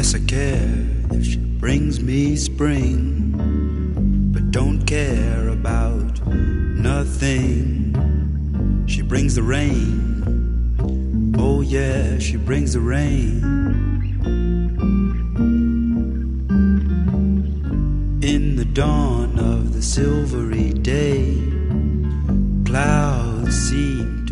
Yes, I care if she brings me spring, but don't care about nothing. She brings the rain. Oh yeah, she brings the rain. In the dawn of the silvery day, clouds seem